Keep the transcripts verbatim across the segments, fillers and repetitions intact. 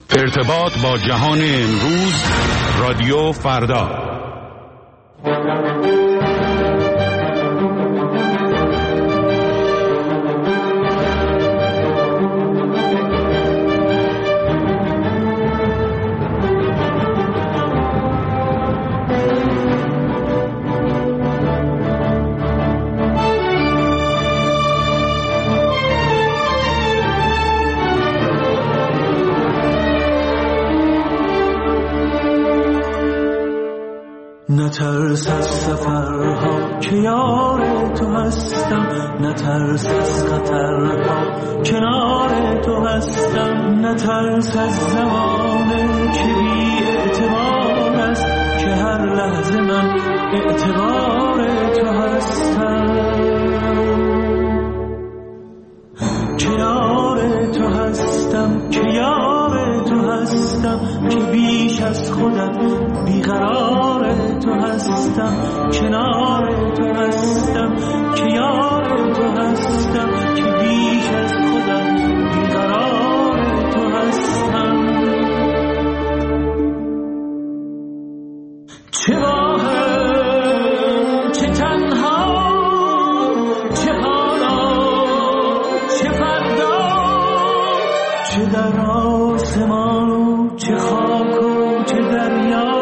ارتباط با جهان امروز، رادیو فردا. نترس از سفرها که یار تو هستم، نترس از خطرها کنار تو هستم، نترس از زمانه که بی اعتبار است که هر لحظه من اعتبار تو هستم. کنار تو هستم که یار تو هستم، که بیش از خودت بیقرار تو هستم. کنار تو هستم که یار تو هستم، که بیش از خودت بیقرار تو هستم. چه واهم چه تنها، چه حالا چه فردا، چه در آسمان و چه خاک و چه دریا.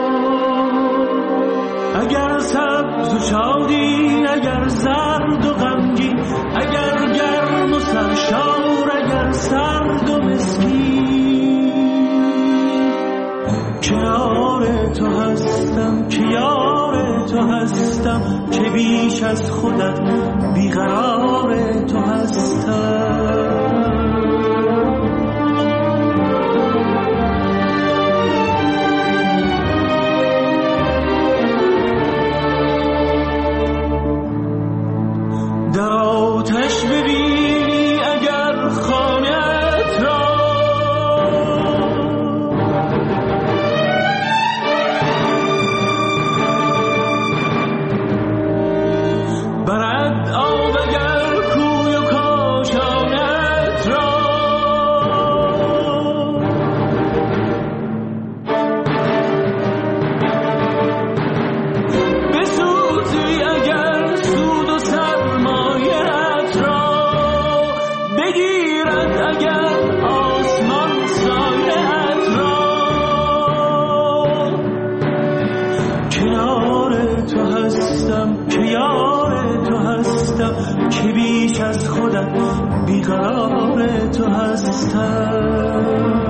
اگر سبز و شادی، اگر زرد و غمگین، اگر گرم و سرشار، اگر سرد و مسکین، کنار تو هستم که یار تو هستم، که بیش از خودت بیقرار تو هستم. در آتش ببینی اگر خانه‌ات را، برد آب اگر کوی و کاشانه‌ات را. بسوزی اگر سود و سرمایه‌ات را، بگیرد اگر آسمان سایه‌ات را. کنار تو هستم که یار تو هستم، که بیش از خودت بیقرار تو هستم.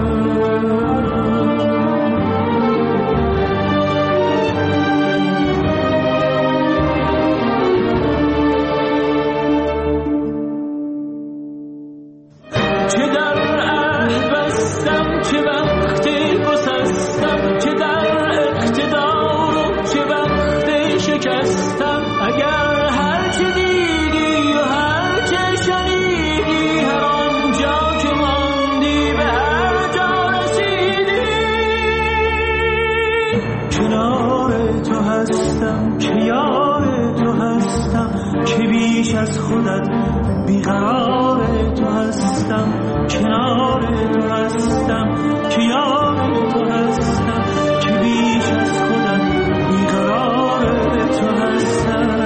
چه در عهد بستم، چه وقتی گسستم، چه در اقتدار و چه وقتی شکستم. اگر هر چه دیدی و هر چه شنیدی، هر آنجا که ماندی به هر جا رسیدی. کنار تو هستم که یار تو هستم، که بیش از خودت بیقرار تو هستم. کنار تو هستم که یار تو هستم، که بیش از خودت بیقرار تو هستم.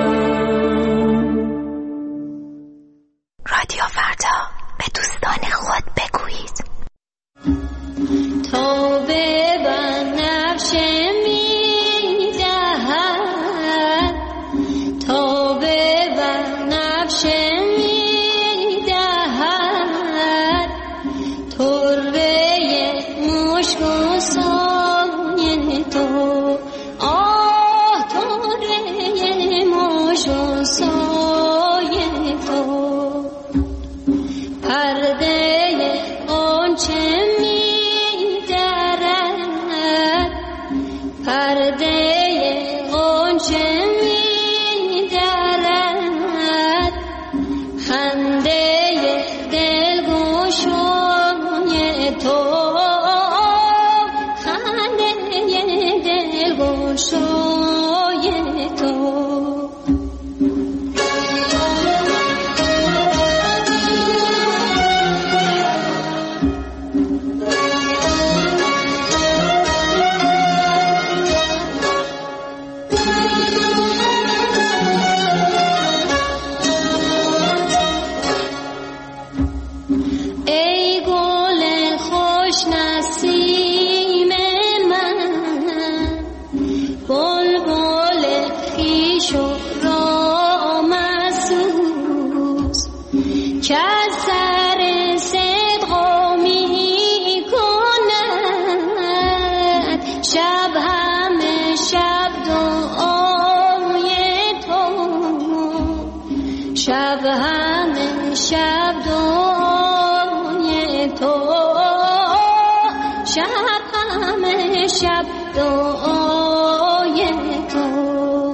رادیو فردا، به دوستان خود بگویید. توبه بنفشه میدهد، توبه بنفشه میدهد، شب همه شب دعای تو.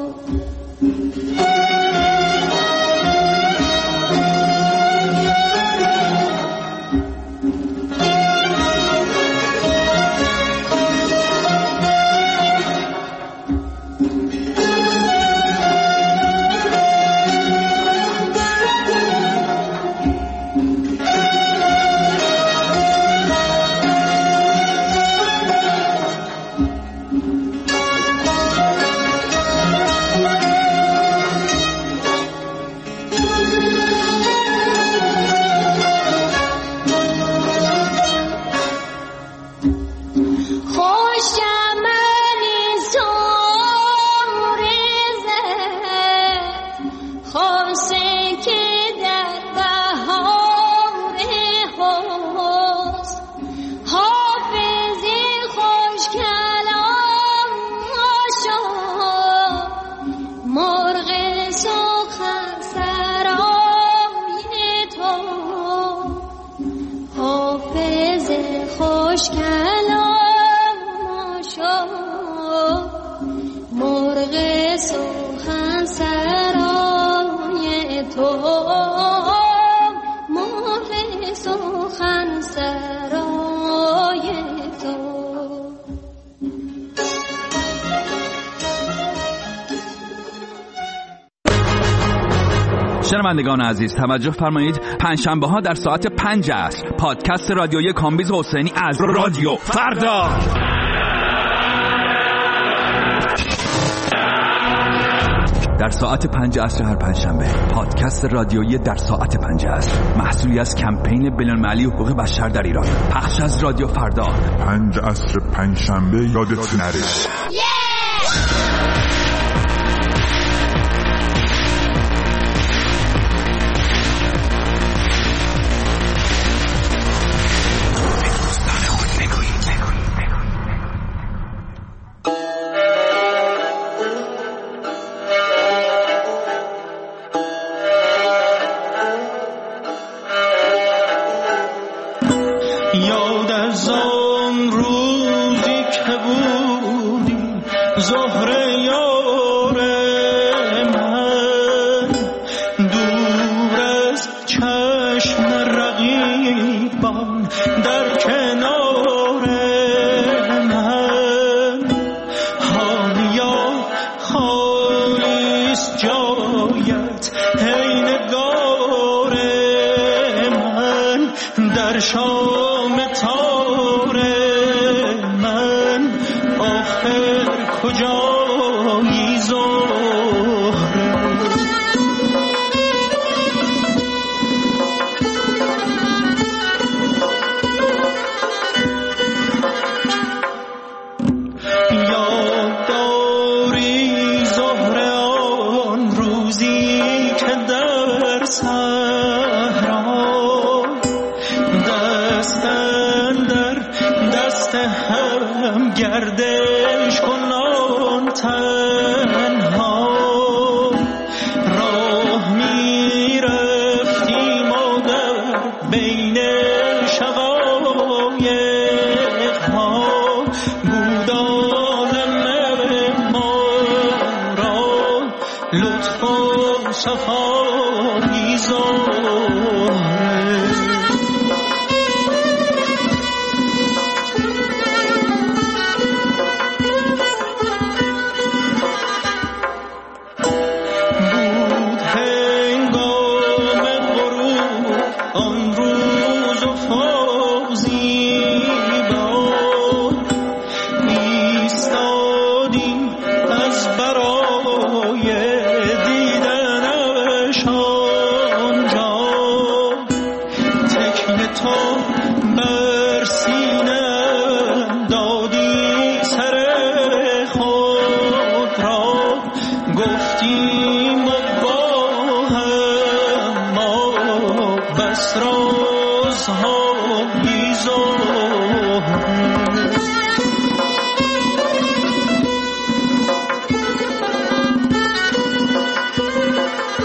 شنوندگان عزیز توجه فرمایید، پنجشنبه ها در ساعت پنج عصر پادکست رادیویی کامبیز حسینی از رادیو فردا. در ساعت پنج عصر هر پنجشنبه پادکست رادیویی در ساعت پنج عصر، محصولی از کمپین بین‌المللی حقوق بشر در ایران، پخش از رادیو فردا. پنج عصر پنجشنبه یادت نره.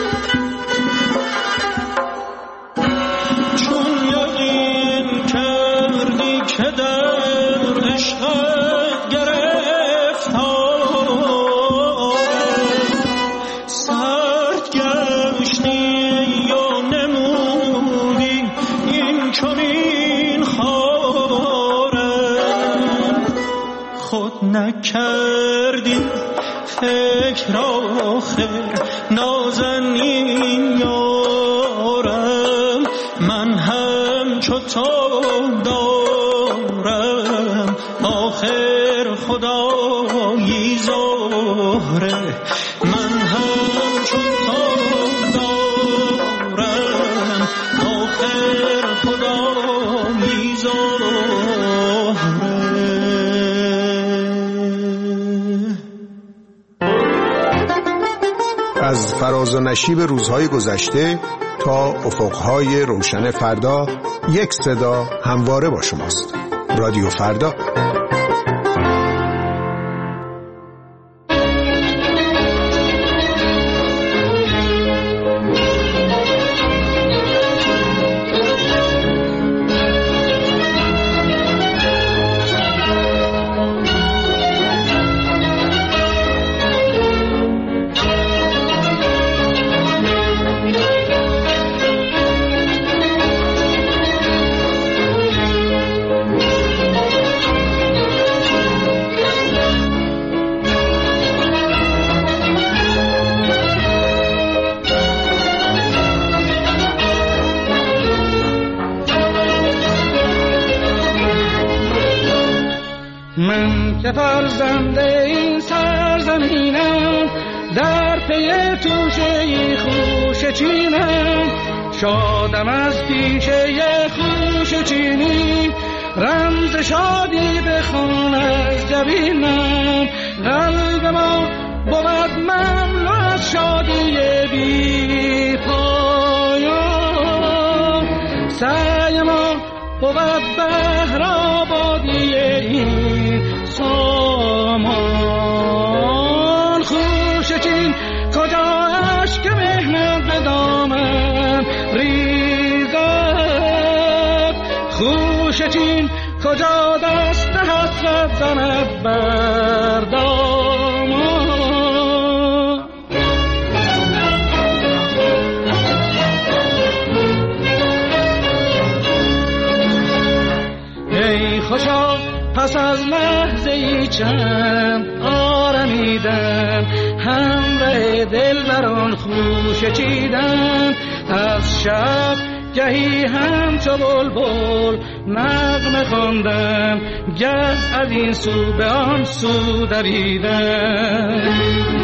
چون یقین که که در عشقت گرفتارم سرد گشتی یا نمودی این چنین خارم خود نکردی فکر آخر نازنین یارم من هم چو تو دارم آخر خدایی زهره من هم چو تو دارم آخر خدایی زهره. از فراز و نشیب روزهای گذشته تا افقهای روشن فردا یک صدا همواره با شماست. رادیو فردا. من که فرزنده این سرزمینم در پی توشه خوش چینم شادم از پیشه خوش چینی رمز شادی بخوان از جبینم قلب ما بود مملو از شادی بی پایان سعی ما بود بهر آبادی این سامان خوش چین کجا اشک مهنت به دامن ریزد خوش چین کجا دست حسرت زند بر دامان ای خوشا پس از لحظه ای چند آرمیدن همراه دل بران خوش چیدن از شب گهی همچو بلبل نغمه خواندن گه از این سو به آن سو دویدن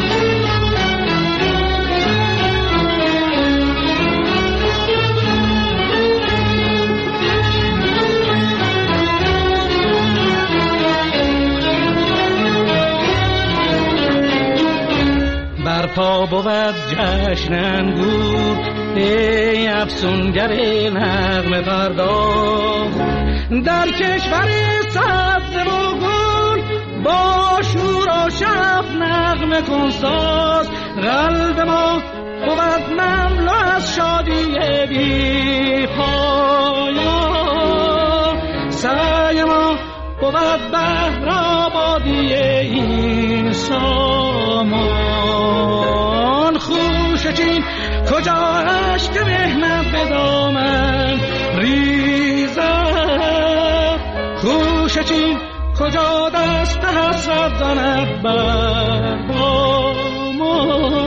برپا بود جشن انگور ای افسونگر نغمه پرداز در کشور سبز و گل با شور و شف نغمه کن ساز قلب ما بود مملو از شادی بی پایان سعی ما بود بهر آبادی این سامان خوش چین کجا اشک مهنت به دامن ریزد خوش چین کجا دست حسرت زند بر بام